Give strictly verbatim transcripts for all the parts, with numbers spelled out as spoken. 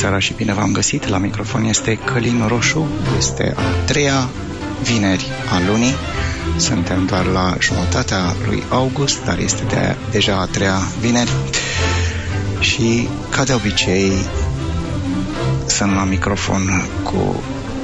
seara și bine v-am găsit. La microfon este Călin Roșu. Este a treia vineri a lunii. Suntem doar la jumătatea lui august, dar este de, deja a treia vineri. Și, ca de obicei, sunt la microfon cu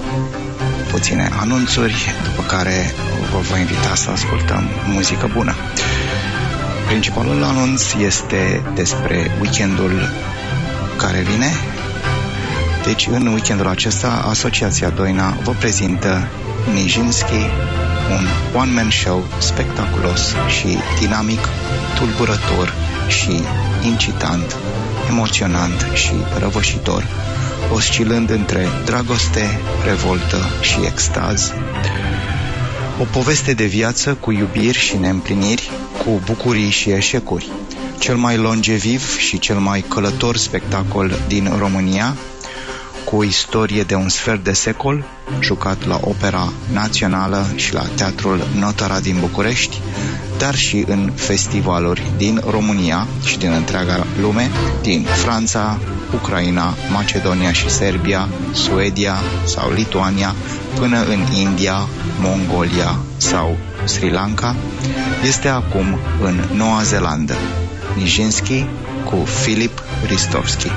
puține anunțuri, după care vă voi invita să ascultăm muzică bună. Principalul anunț este despre weekendul care vine. Deci, în weekendul acesta, Asociația Doina vă prezintă Nijinsky, un one-man show spectaculos și dinamic, tulburător și incitant, emoționant și răvășitor, oscilând între dragoste, revoltă și extaz. O poveste de viață cu iubiri și neîmpliniri, cu bucurii și eșecuri. Cel mai longeviv și cel mai călător spectacol din România, cu o istorie de un sfert de secol, jucat la Opera Națională și la Teatrul Notara din București, dar și în festivaluri din România și din întreaga lume, din Franța, Ucraina, Macedonia și Serbia, Suedia sau Lituania, până în India, Mongolia sau Sri Lanka, este acum în Noua Zeelandă. Nijinsky cu Filip Ristovski.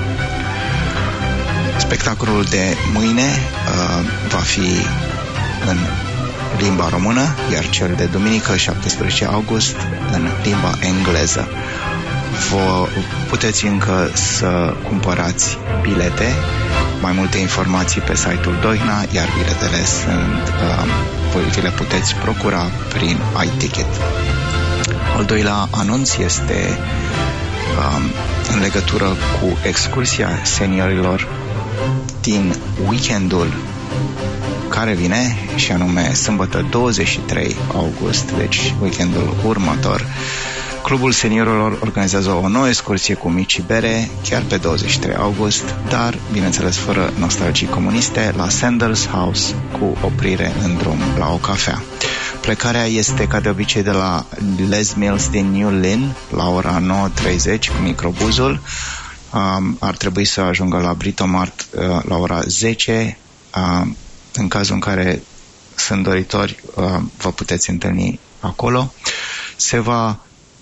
Spectacolul de mâine uh, va fi în limba română, iar cel de duminică, șaptesprezece august, în limba engleză. Vă puteți încă să cumpărați bilete, mai multe informații pe site-ul Doina, iar biletele sunt, uh, voi vi le puteți procura prin iTicket. Al doilea anunț este um, în legătură cu excursia seniorilor din weekendul care vine, și anume sâmbătă douăzeci și trei august, deci weekendul următor. Clubul seniorilor organizează o nouă excursie cu mici și bere, chiar pe douăzeci și trei august, dar, bineînțeles, fără nostalgii comuniste, la Sanders House, cu oprire în drum la o cafea. Plecarea este, ca de obicei, de la Les Mills din New Lynn, la ora nouă treizeci cu microbuzul. Um, ar trebui să ajungă la Britomart uh, la ora zece. Uh, în cazul în care sunt doritori, uh, vă puteți întâlni acolo. Se va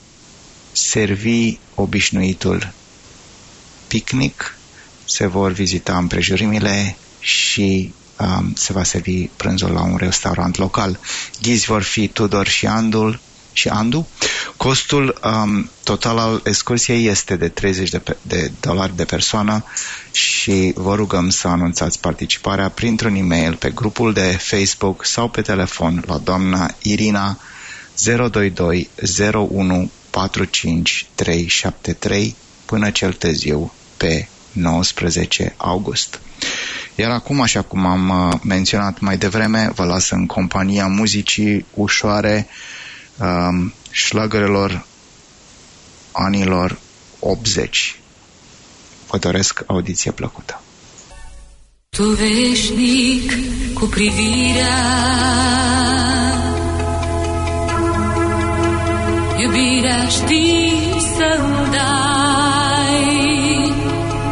servi obișnuitul picnic, se vor vizita împrejurimile și um, se va servi prânzul la un restaurant local. Ghizi vor fi Tudor și Andul și Andu. Costul um, total al excursiei este de treizeci de, pe, de dolari de persoană și vă rugăm să anunțați participarea printr-un e-mail pe grupul de Facebook sau pe telefon la doamna Irina zero doi doi zero unu patru cinci trei șapte trei până cel târziu pe nouăsprezece august. Iar acum, așa cum am menționat mai devreme, vă las în compania muzicii ușoare, um, șlagărelor anilor optzeci. Vă doresc audiție plăcută. Tu veșnic cu privirea, iubirea știi să-mi dai,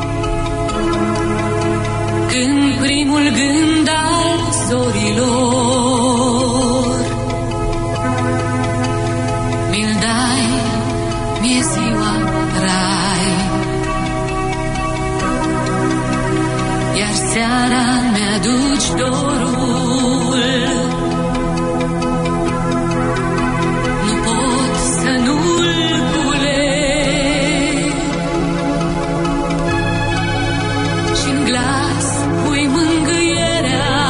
când primul gând al zorilor mi-l dai, mi-e ziua trai, iar seara mi-aduci dorul, nu pot să nu-l culeg, și-n glas pui mângâierea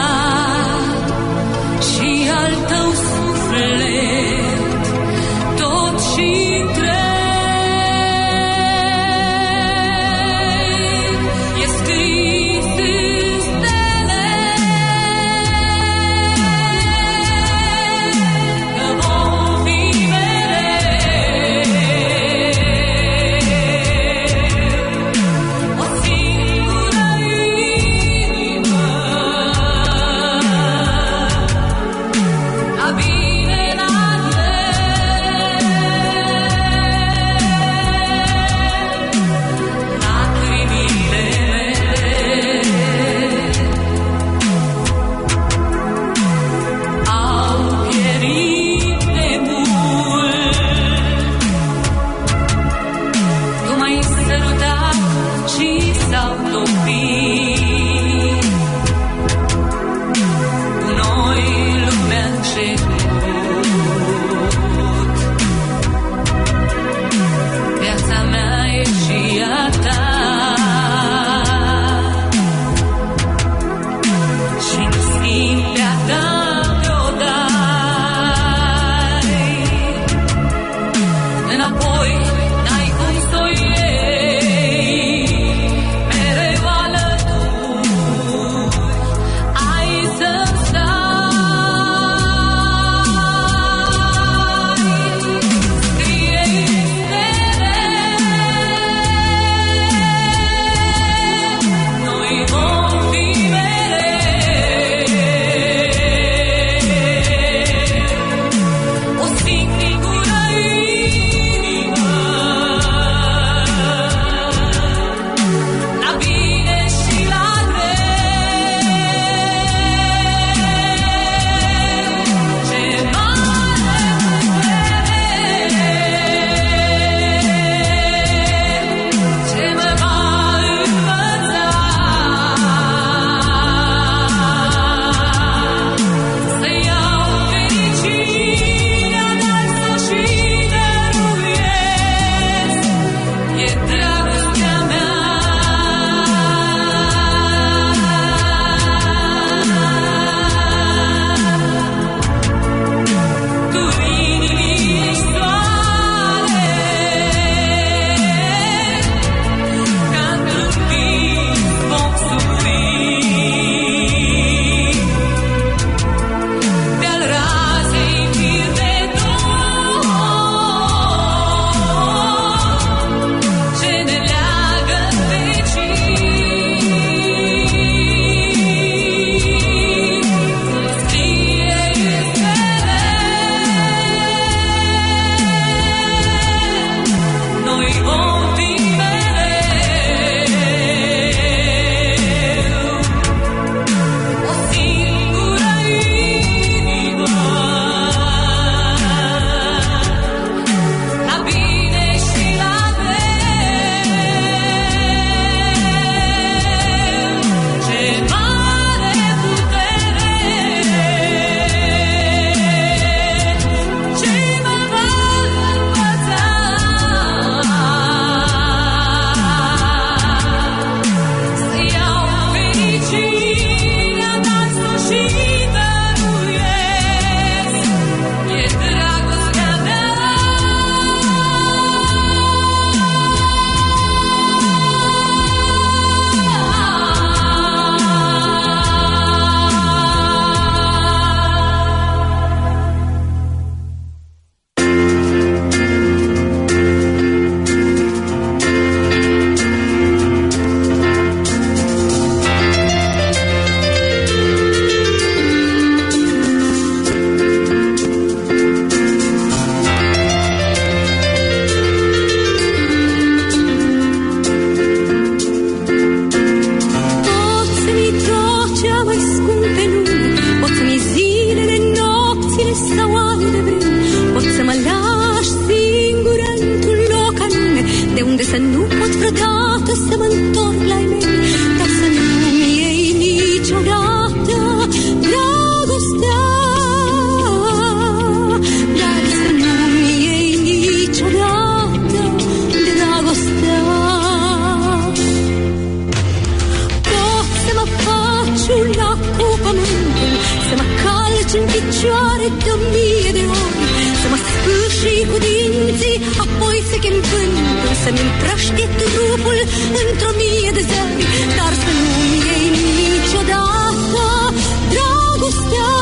calci în picioare de o mie de ori, să mă spâșii cu dinții, apoi să chem vântul, să-mi împrăștie trupul într-o mie de zări, dar să nu-mi iei niciodată dragostea,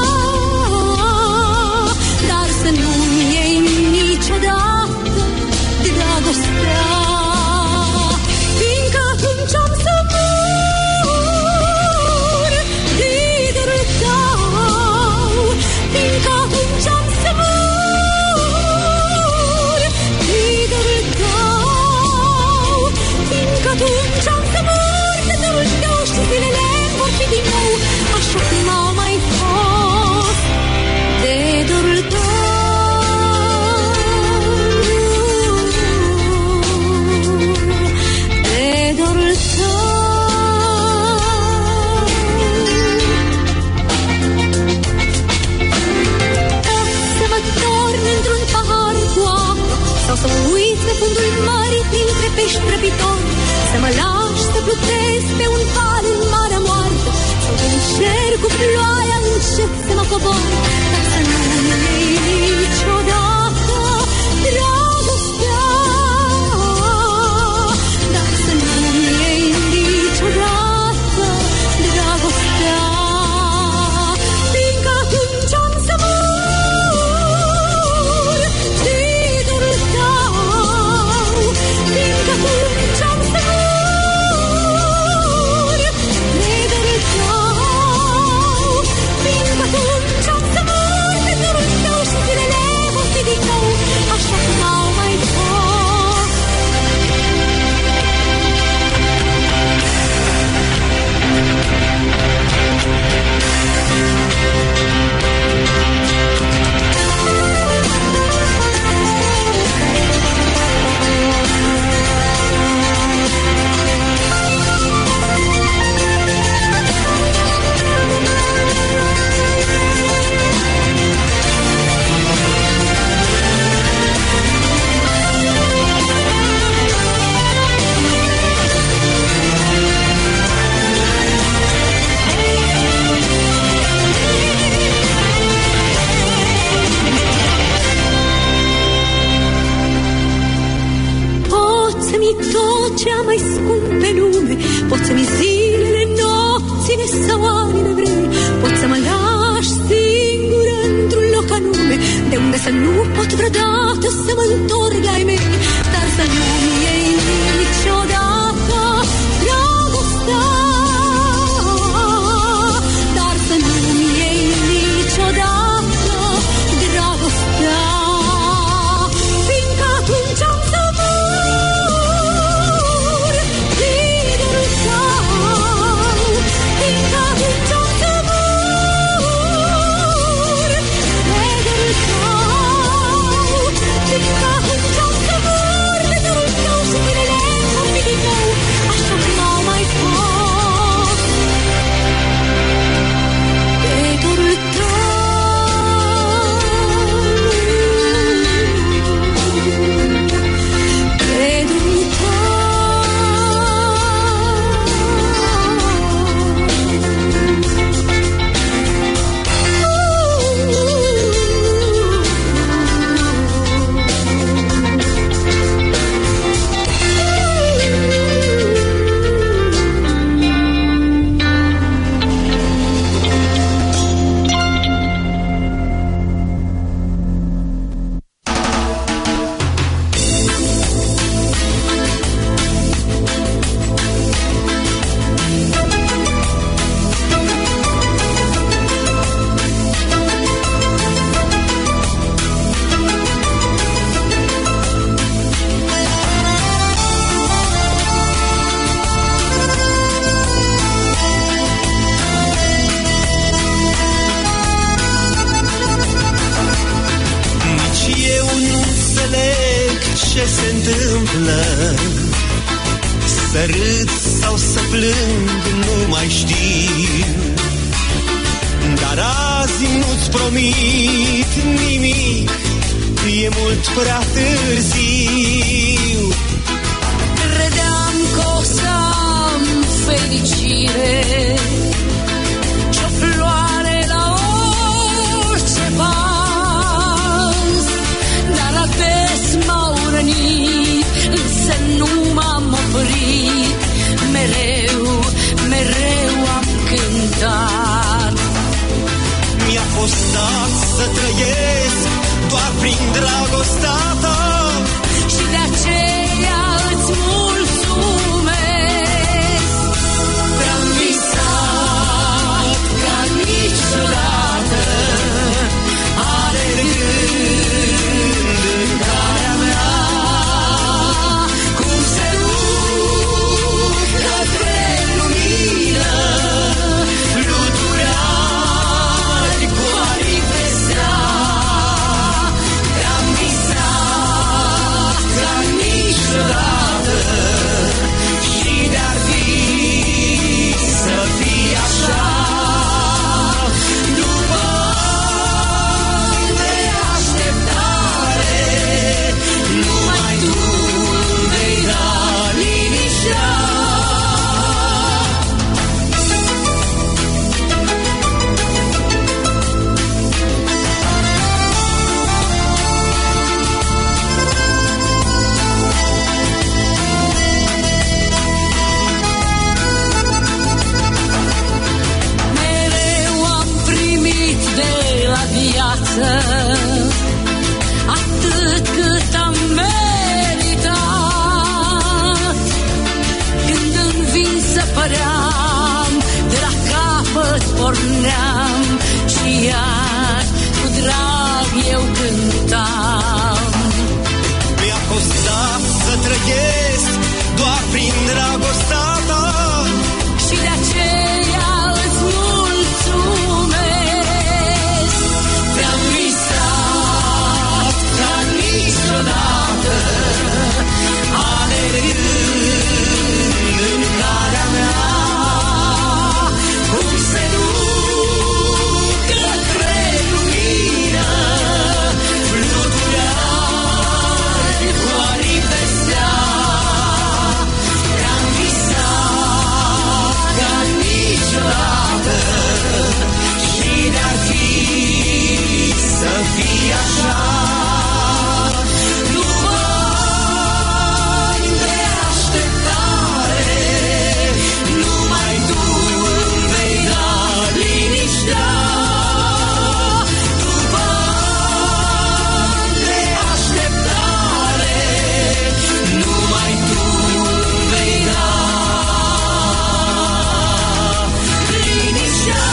dar să nu-mi iei niciodată dragostea, fiindcă atunci am să mor de dorul tău, fiindcă atunci am să mor de dorul tău, fiindcă atunci am să mor de dorul tău și zilele vor fi din nou așa cum au mai fost de dorul tău. Sau să uiți pe fundul mării printre pești răpitori, să mă lași să plutesc pe un val în marea moartă, sau în cer cu ploaia încet să mă cobor, dar să nu-mi iei niciodată dragostea, dar să nu-mi iei niciodată dragostea, fiindcă atunci am să mor de dorul tău, fiindcă atunci am să mor de dorul tău, fiindcă atunci am să mor de dorul tău și zilele vor fi din nou așa cum au mai fost. Tot ce am mai scump pe lume, poți să-mi zilele, nopțile sau anile vrei, poți să mă lași singură într-un loc anume, de unde să nu pot vreodată să mă întorc la ai mei, dar să nu-mi iei niciodată dragostea, dar să nu-mi iei niciodată dragostea, fiindcă atunci am să să râd sau să plâng, nu mai știu. Dar azi nu-ți promit nimic, e mult prea târziu. Credeam că o să am fericire, ce-o floare la fost dat să trăiesc doar prin dragostea ta. Și de aceea îți mulțumesc. Te-am visat ca niciodată, alergând în calea mea, cum se duc către lumină, fluturari cu aripi de seară. Te-am visat ca niciodată și de-ar fi să fie așa. După ani de așteptare, numai tu îmi vei da liniștea. Mereu am primit de la viață atât cât am meritat. Când în vinsă păream, de la capăt porneam și iar cu drag eu cântam. Mi-a fost dat să trăiesc doar prin dragostea ta. Și de aceea îți mulțumesc. Te-am visat ca niciodată, alergând în calea mea, cum se duc către lumină, fluturari cu aripi de seară. Te-am visat ca niciodată și de-ar fi să fie așa. După ani de așteptare, numai tu îmi vei da liniștea. După ani de așteptare, numai tu îmi vei da liniștea.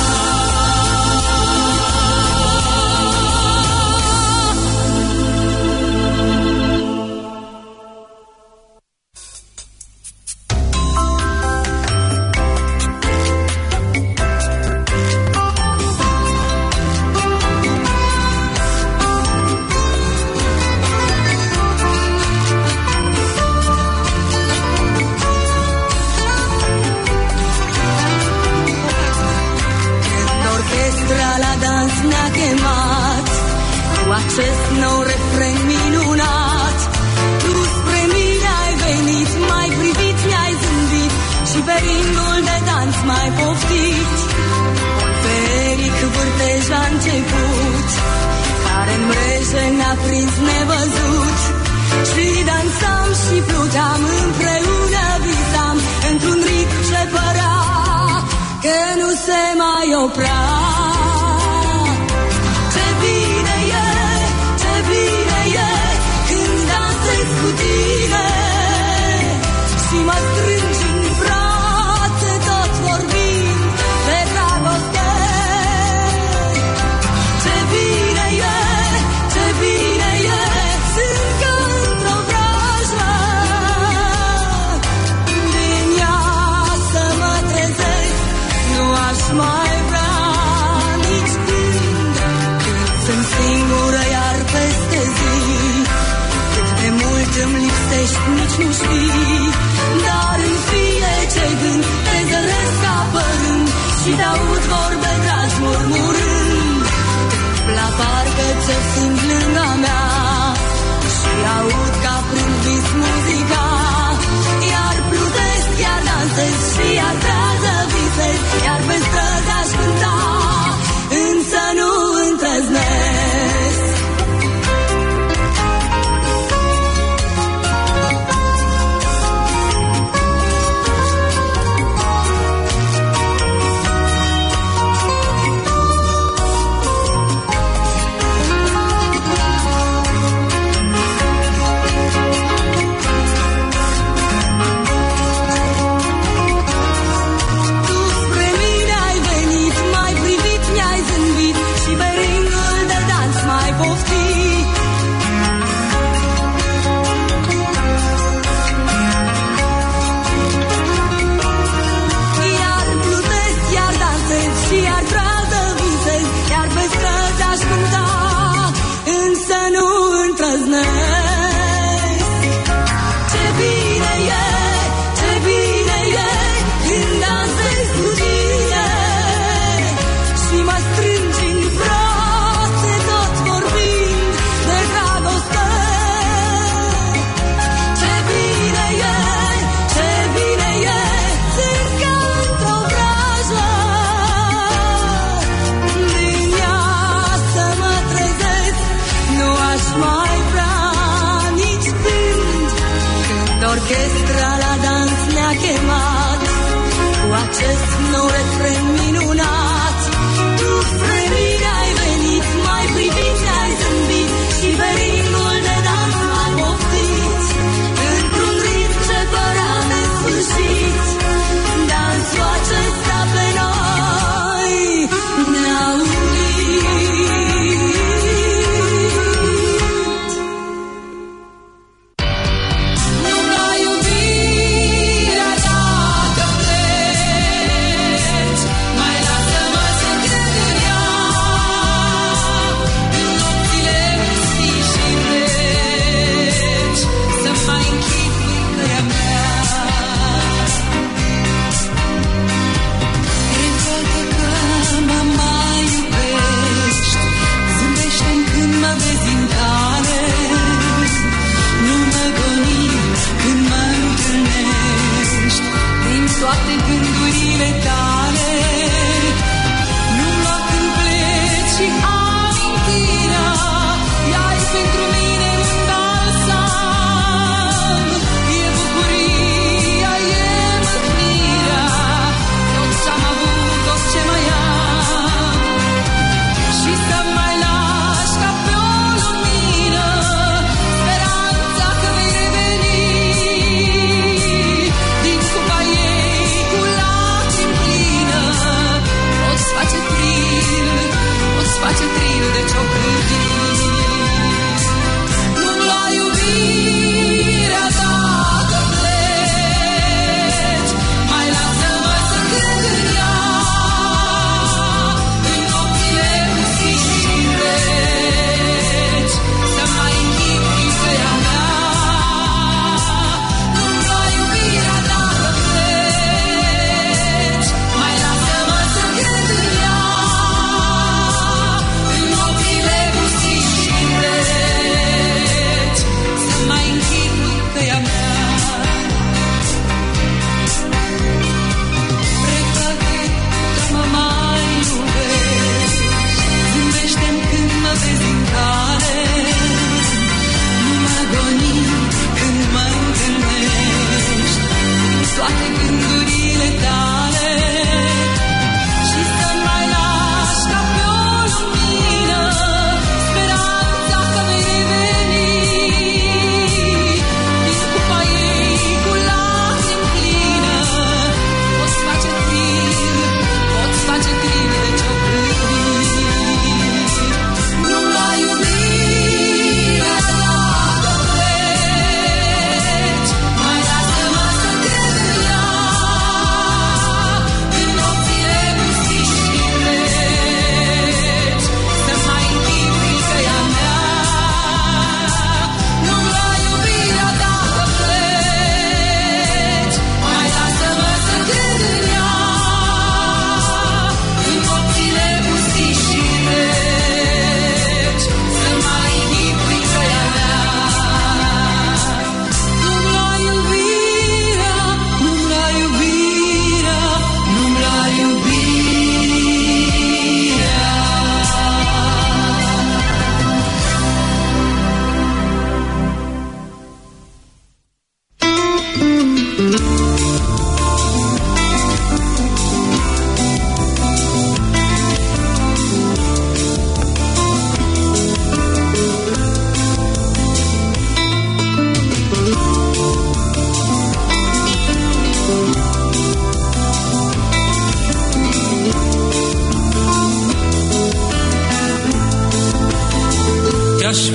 Când orchestra la dans ne-a chemat cu acest nou refren minunat, tu spre mine ai venit, m-ai privit, mi-ai zâmbit și pe ringul de dans m-ai poftit. Un feric vârtej a început, care în mreje ne-a prins nevăzut, și dansam și pluteam, împreună visam într-un ritm ce părea că nu se mai oprea. Ce bine e, ce bine e când dansez cu tine și mă strângi în brațe tot vorbind de dragoste. Ce bine e, ce bine e, sunt ca într-o vrajă, din ea să mă trezesc, nu aș mai vrea nici când, când sunt singură iar peste zi. Cât de mult îmi lipsești, nici nu știi, dar în fie ce gând te zăresc apărând și te-aud vorbe dragi murmurând. La parcă ce simt lângă mea și aud ca prin vis muzica, iar plutesc, iar dansez și iar trează visez, iar pe străzi aș cânta, însă nu îndrăznesc. pofti. Iar plutesc, iar dansez și iar trădă visez, iar pe străzi aș cânta, însă nu îndrăznesc. Ce bine e, ce bine e când dansez cu tine și mă strângi în brațe tot vorbind.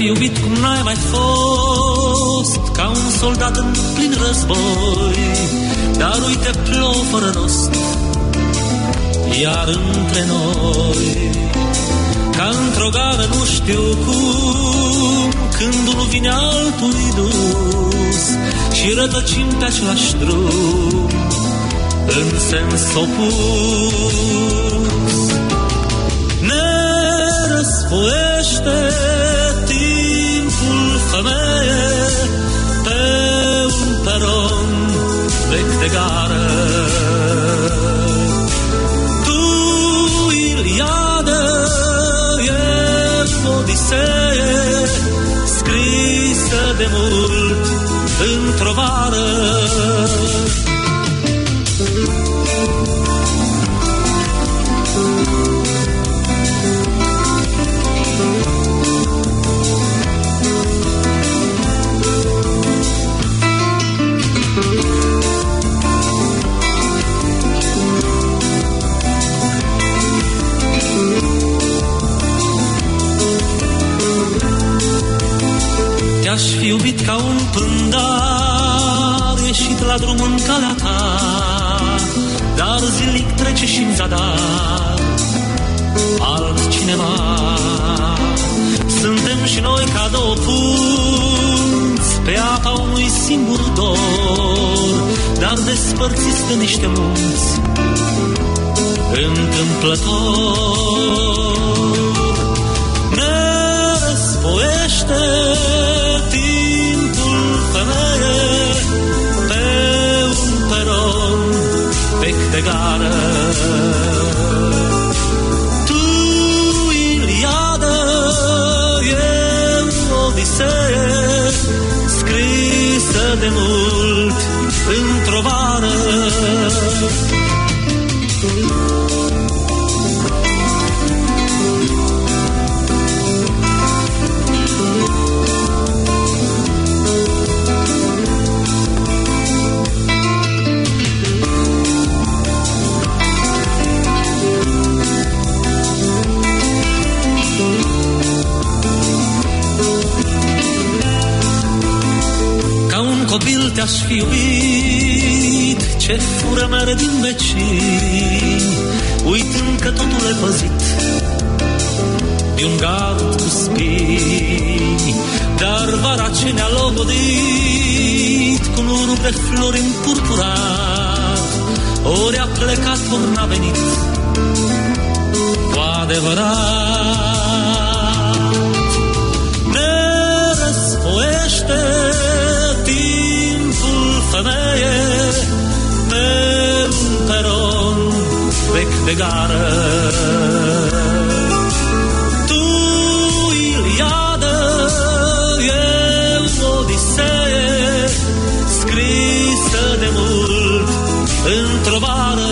fi iubit cum n-ai mai fost, ca un soldat în plin război, dar uite plouă fără rost, iar între noi, ca într-o gară nu știu cum, când unul vine altul-i dus și rătăcim pe același drum în sens opus. Ne răsfoiește timpul, femeie, pe un peron vechi de gară. Tu, Iliadă, ești odisee scrisă de mult într-o vară. Te-aș fi iubit ca un pândar ieșit la drum în calea ta, dar zilnic trece și-n zadar altcineva. Suntem și noi ca două punți pe apa unui singur dor, dar despărțiți de niște munți întâmplător. Ne răsfoiește timpul, femeie, pe un peron vechi de gară. Tu, Iliadă, eu, odisee scrisă de mult într-o vară. Copil te-aș fi iubit, ce fură mere din vecini, uitând că totul e păzit de un gard cu spini. Dar vara ce ne-a logodit cu nurul de flori împurpurat, ori a plecat, ori n-a venit cu adevărat. Ne răsfoiește femeie, pe un peron vechi de gară. Tu, Iliadă, eu, odisee scrisă de mult într-o vară.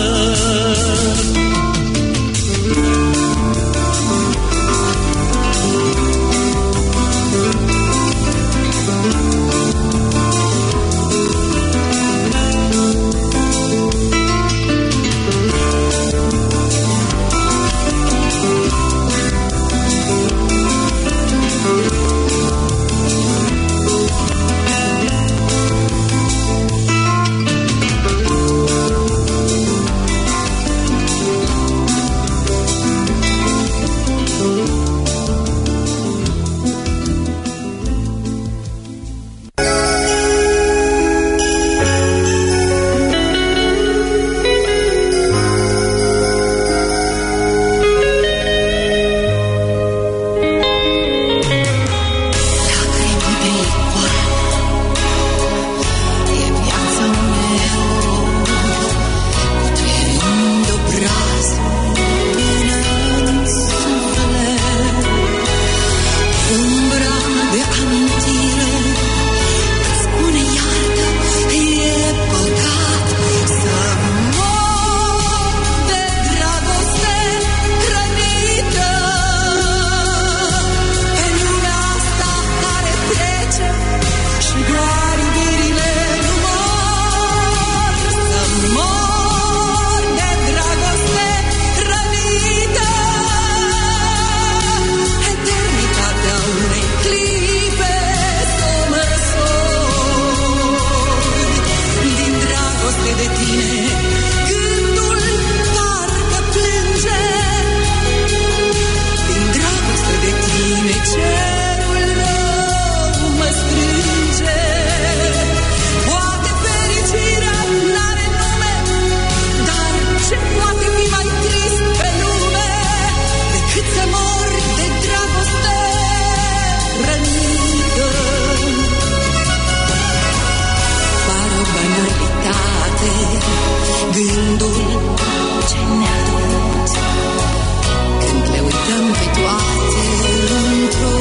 poate gândul ce ne-a dorit. Când le uităm pe toate într-o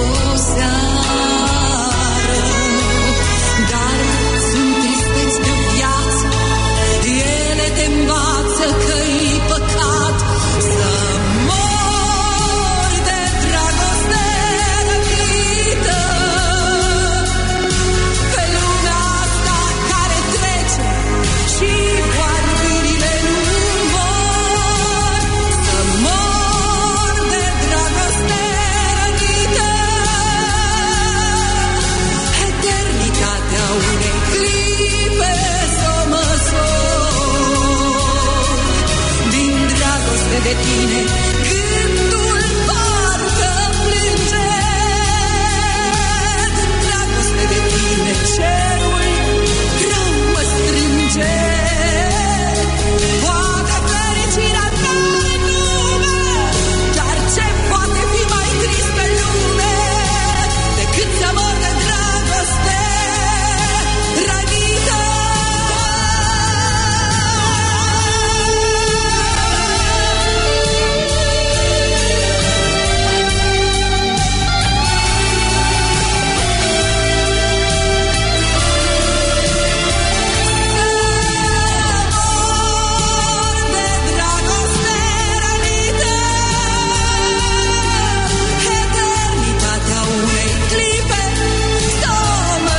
seară, dar sunt tristeți de viață, ele te învață că-i păcat să mori de dragoste răpită. Pe lumea asta care trece și voarbirile nu vor, să mor de dragoste răpită. Eternitatea unei clipe să mă din dragoste de tine, gândul parcă plânge. Din dragoste de tine, cerul rău mă strânge. Poate fericirea n-are nume, dar ce poate fi mai trist pe lume decât să mor de dragoste rănită. Eternitatea unei clipe să mă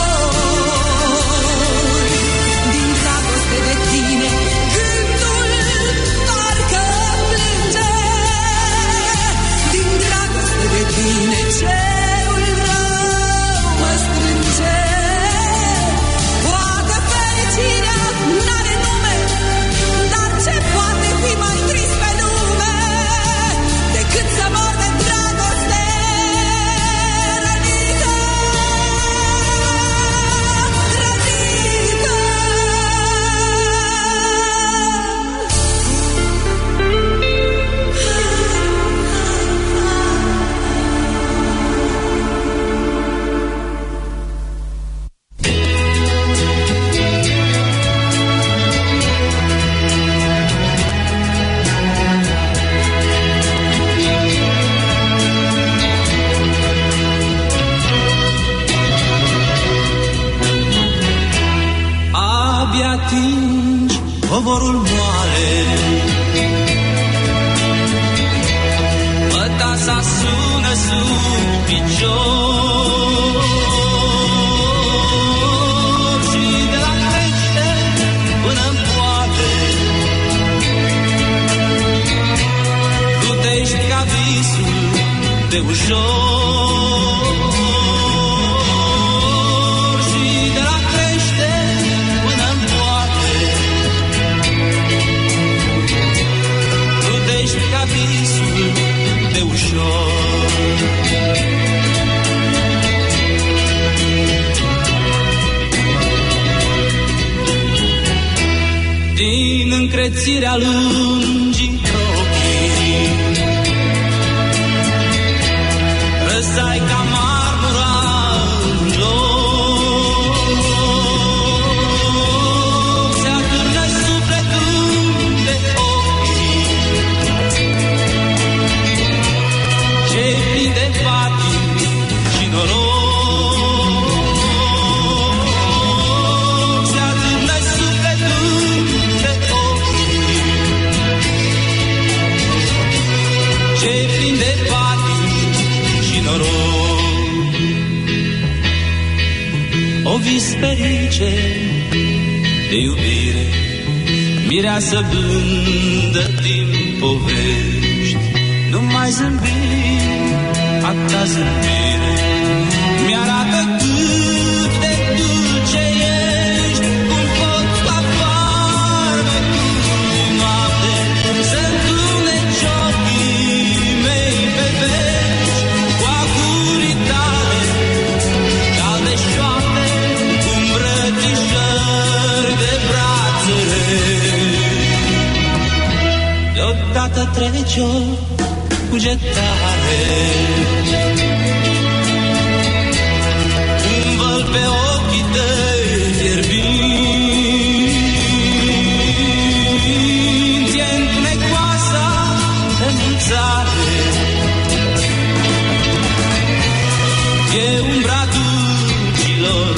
sori. Din dragoste de tine, gândul parcă plânge. Din dragoste de tine, cerul rău mă strânge. Poate fericirea n-are nume, dar ce poate fi mai trist pe lume decât să mor de dragoste rănită, rănită. Abia atingi covorul moale, mătasa sună sub picior și de la crește până-n poate plutești ca visul de ușor și de la crește până-n poate plutești ca visul de ușor. Din încrețirea lungii ochii răsai ca marmura în loc, se atârnă sufletul de ochii ce-i plin de patii și noroc, se atârnă sufletul de ochii ce-i plin de patii și noroc. O visperice de iubire, mireasă blândă din povești, nu mai zâmbi, atâta zâmbire mi-arată cât de dulce ești, cum poți la farmecul din noapte să-ntuneci ochii mei pe veci, cu acurii tale calde șoapte, cu îmbrățișări de brațele. Deodată trece o cugetare, un văl pe ochii tăi fierbinți,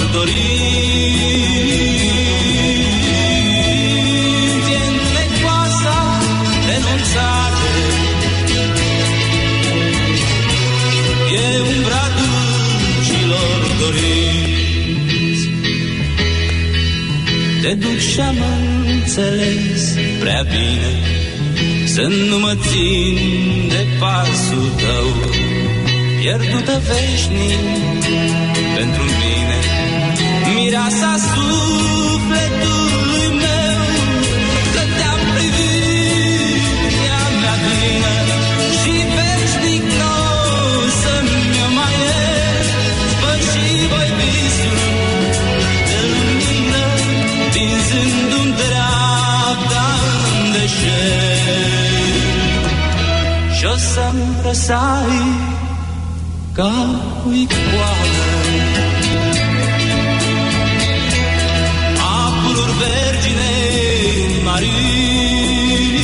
dorinți, e înnecoasa renunțare, e umbra dulcilor dorinți. Te duc și-am înțeles prea bine să nu mă țin de pasul tău, pierdută veșnic pentru mine, mireasa sufletului meu, că te-am privit, ea mea plină, și veșnic nou să-mi mai ies, fă și voi visul de lumină, tinzându-mi dreapta-n deșert, și-o să-mi răsai ca o icoană. Apururi vergine marii,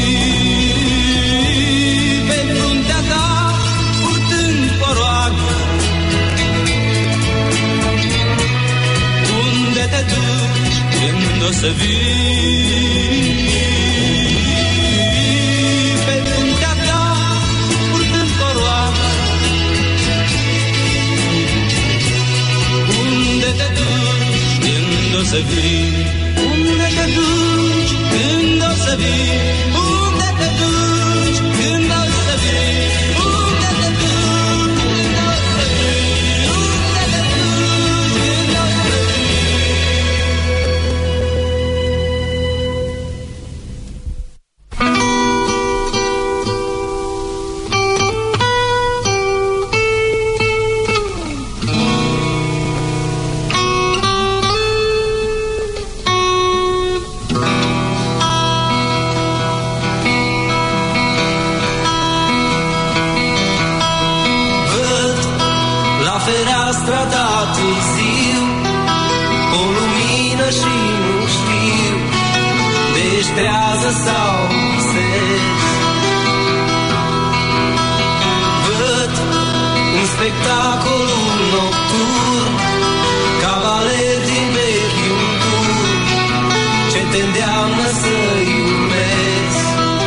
pe fruntea ta purtând coroană. Unde te duci când o să vii? Pe fruntea ta purtând coroană. Unde te duci când o să vii? Unde te duci când o să vii? Unde te duci când o să vii? Unde te duci când o să vii? Unde te duci când o să sau visez. Văd un spectacolul nocturn, cavaleri din vechiul tur, ce te îndeamnă să-i urmezi.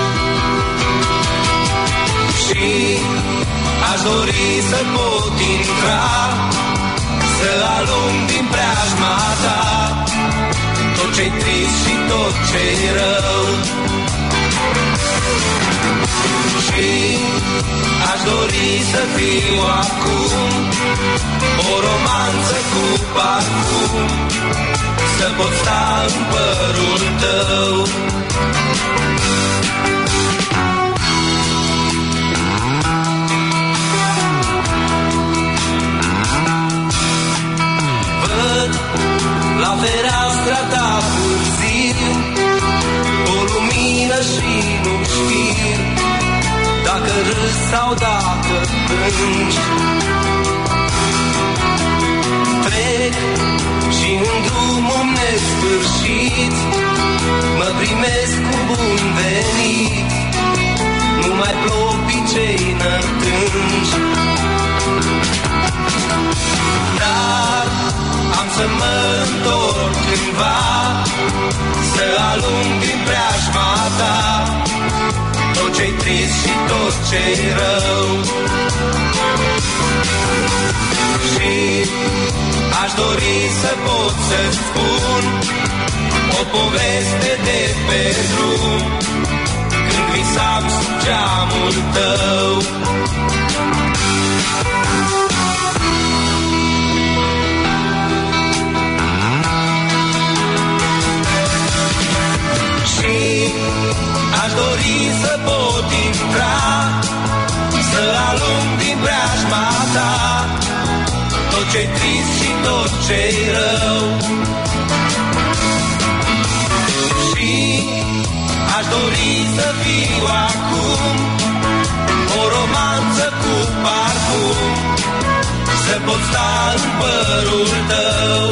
Și aș dori să pot intra, să alung din preajma ta tot ce-i trist și tot ce-i rău. Și aș dori să fiu acum o romanță cu parfum, să pot sta în părul tău. Văd la fereastra ta târziu o lumină și nu știu dacă râzi sau dacă plângi. Trec și în drumul nesfârșit mă primesc cu bun venit, nu mai plouă picei nătângi. Dar am să mă întorc cândva, să alung din preajma ta tot ce-i trist și tot ce-i rău. Și aș dori să pot să-ți spun o poveste de pe drum, când visam sub geamul tău. Și aș dori să pot intra, să alung din preajma ta tot ce-i trist și tot ce-i rău. Și aș dori să fiu acum o romanță cu parfum, să pot sta în părul tău.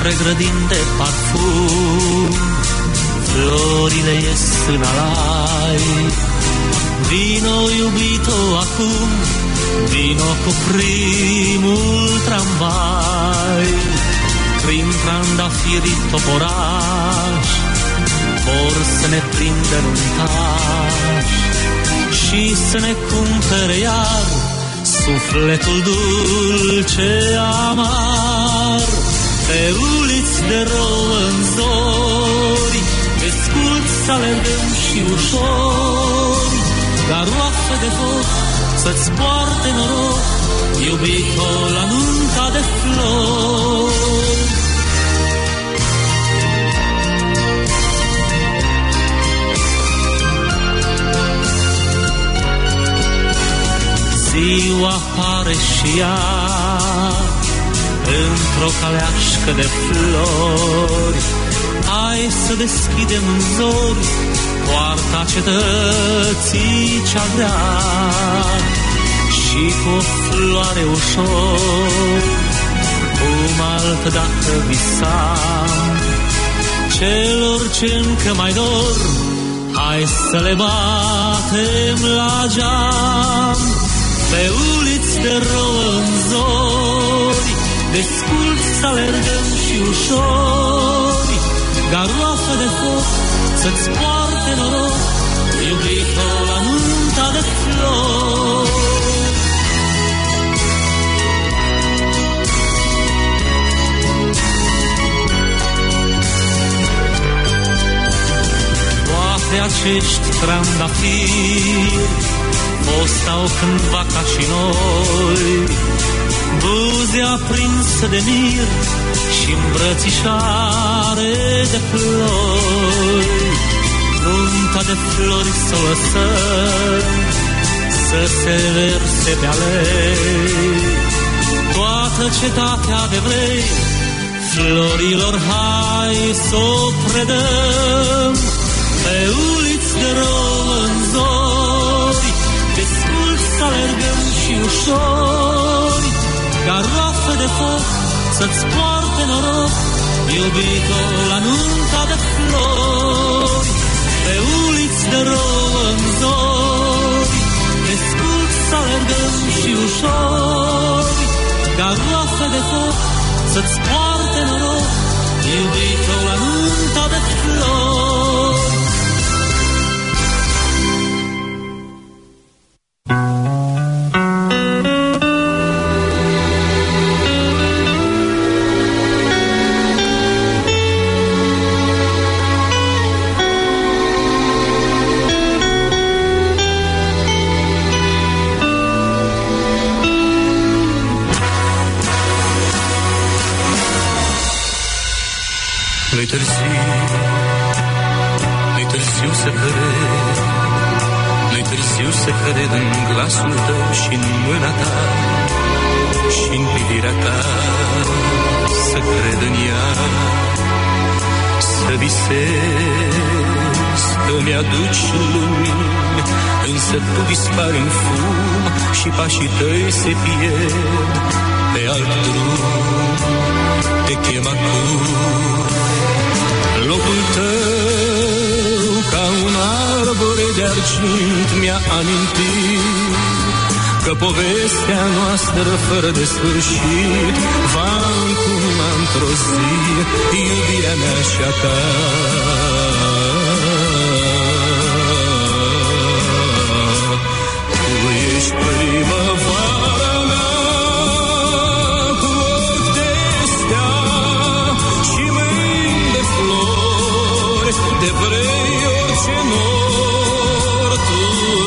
spre grădini de parfum, florile ies în alai. Vino, iubito, acum, vino cu primul tramvai. Prin trandafirii toporași vor să ne prindă în taș și să ne cumpere iar sufletul dulce amar. Pe uliți de rouă în zori, pe scurt să alergăm și ușor, garoafe de foc să-ți poarte noroc, iubito, la nunta de flori. Ziua apare și ea într-o caleașcă de flori. Hai să deschidem în zori poarta cetății cea grea și cu o floare ușor, cum altădată visam, celor ce încă mai dor, hai să le batem la geam. Pe uliți de rouă în zori, desculți să alergăm și ușor, garoafe de foc să-ți poarte noroc, iubito, la nunta de flori. Poate acești trandafiri postau cândva ca și noi, buze aprinse de mir și îmbrățișare de ploi. Nunta de flori să o lăsăm să se verse pe alei, toată cetatea de vrei florilor hai să o predăm. Pe uliți de rouă în zori, desculți să alergăm și ușor, garoafe de foc să-ți poarte noroc, iubito, la nunta de flori. Pe uliți de rouă în zori, desculți să alergăm și ușor, garoafe de foc să-ți poarte noroc, iubito, la nunta de flori. Nu-i târziu, nu-i târziu să cred, nu-i târziu să cred în glasul tău și în mâna ta și în privirea ta, să cred în ea, să visez că mi-aduci lumini, însă tu dispari în fum și pașii tăi se pierd pe alt drum, te chem acum. Locul tău ca un arbore de argint mi-a amintit că povestea noastră fără de sfârșit va încuna într-o zi iubirea mea și a ta. Tu ești primăvara mea cu ochi de stea și mâini de flori, de vrei orice nor tu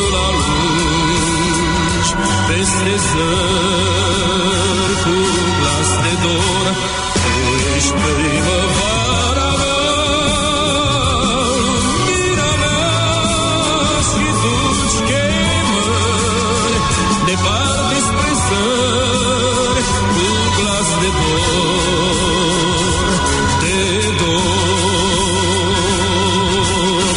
l-alungi peste zări cu glas de dor. Tu ești primăvara mea, lumina mea și duci chemări departe spre zări cu glas de dor, de dor.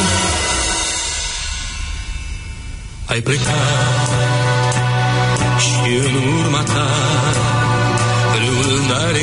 Ai plecat și în urma ta râul n-are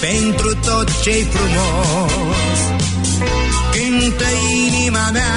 pentru tot ce-i frumos. Cântă inima mea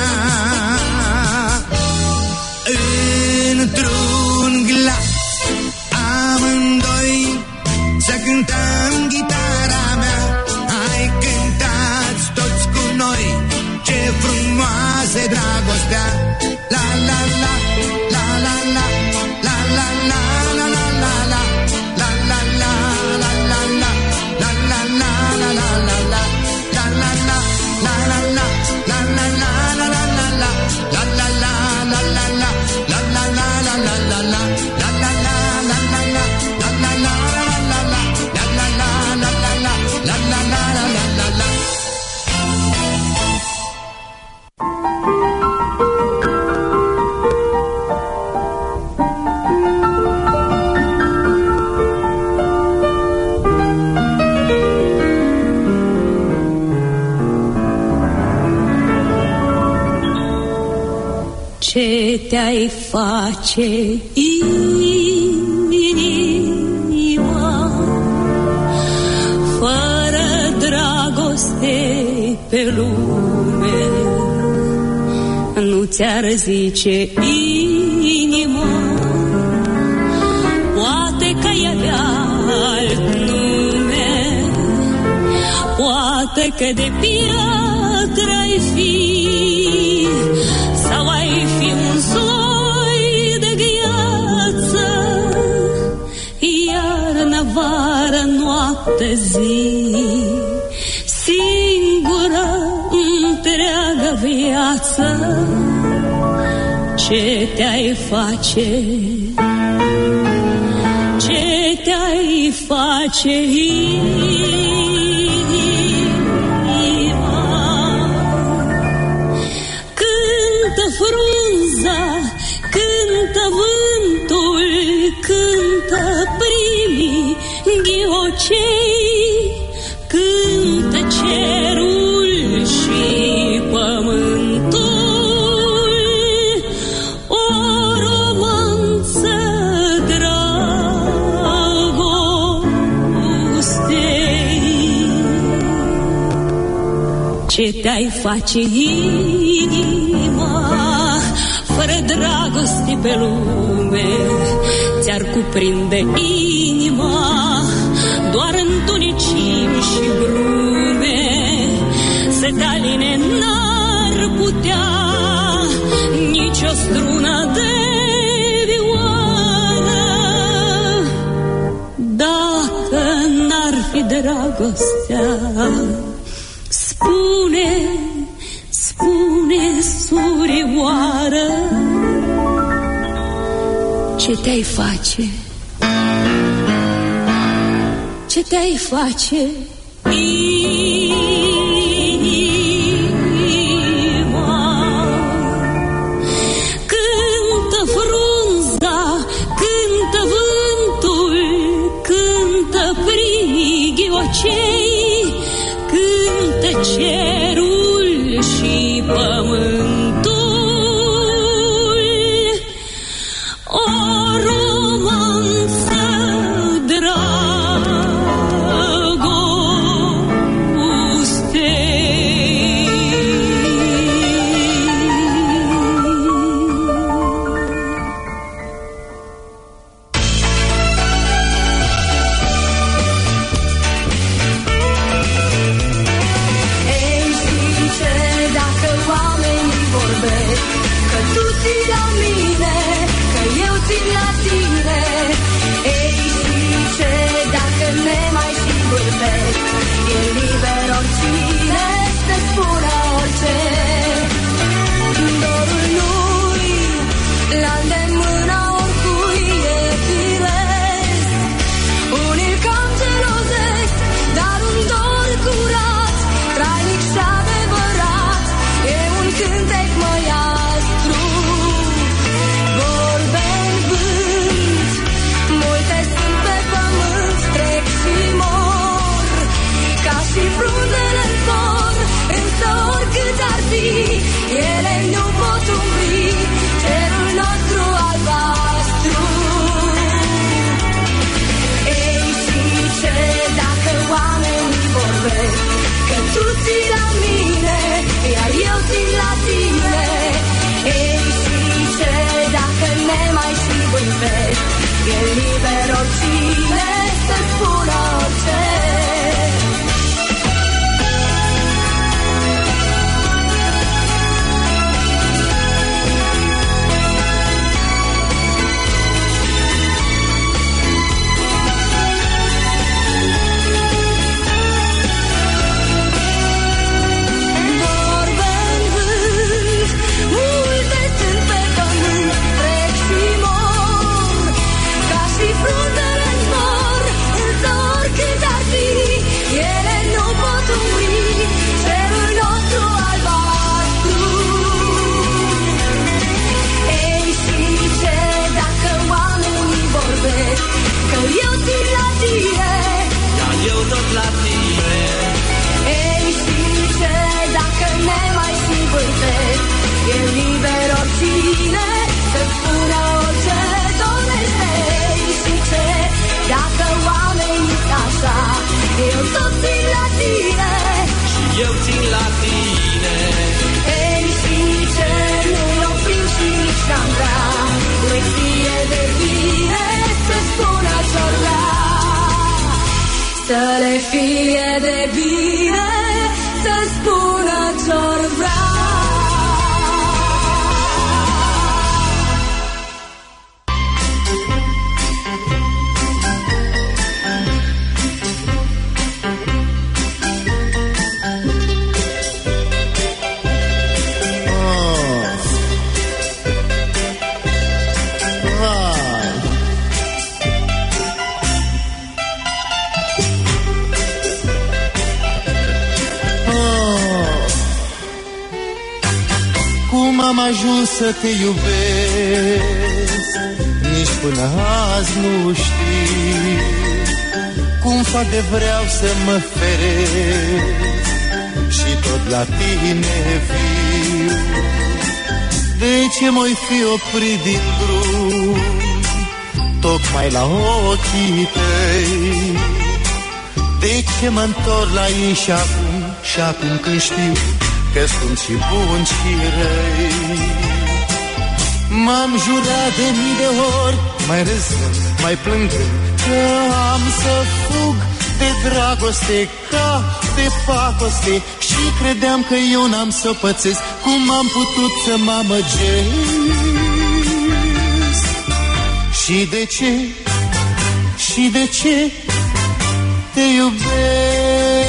într-un glas, amândoi să cântăm gitara mea. Hai, cântați toți cu noi, ce frumoasă e dragostea. La la la, la la la, la la la, la la la la, la la la, la la la, la la la, la la la la, la la la, la la la, la la la, la la la la, la la la, la la la, la la la, la la la la, la la la, la la la, la la la, la la la, la la la, la la la, la la la, la la la. Ce te-ai face, inima, fără dragoste pe lume? Nu ți-ar zice inima, poate că e avea alt nume, poate că de piatră-ai fi, sau ai fi un sloi de gheață, iarnă, vară, noapte, zi, singură întreagă viață. Ce te-ai face, ce te-ai face, frunza, cântă vântul, cântă primii ghiocei, cântă cerul și pământul, o romanță dragostei. Ce te-ai face, inima, fără dragoste pe lume? Ți-ar cuprinde inima doar întunecimi și brume. Să te aline n-ar putea nici o strună de vioară, dacă n-ar fi dragostea. Spune, spune, surioară, ce te-ai face, ce te-ai face, inima? Cântă frunza, cântă vântul, cântă primii ghiocei, cântă cerul și pământul, o romanță dragostei. fie de bine, să spună ce-or vrea. Am ajuns să te iubesc, nici până azi nu știi cum fac de vreau să mă feresc și tot la tine viu. De ce m-oi fi oprit din drum, tocmai la ochii tăi? De ce mă întorc la ei și acum, și acum când știu că sunt și buni și răi? M-am jurat de mii de ori, mai râzând, mai plângând, că am să fug de dragoste ca de pacoste. Și credeam că eu n-am să pățesc, cum am putut să mă amăgesc? Și de ce, și de ce te iubesc?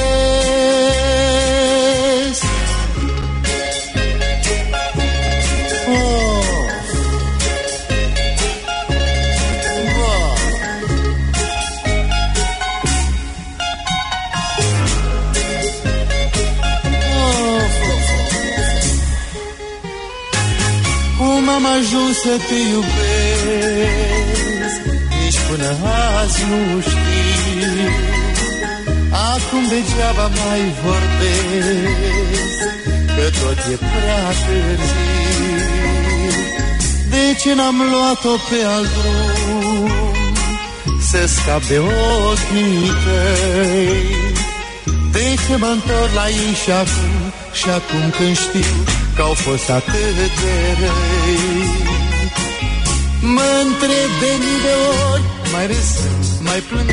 Am ajuns să te iubesc, nici până azi nu știi. Acum degeaba mai vorbesc, că tot e prea târziu. De ce n-am luat-o pe alt drum, să scap de ochii tăi? De ce mă întorc la ei și acum, și acum când știu că au fost atât de răi? Mă întreb de mii de ori, mai râzând, mai plângând,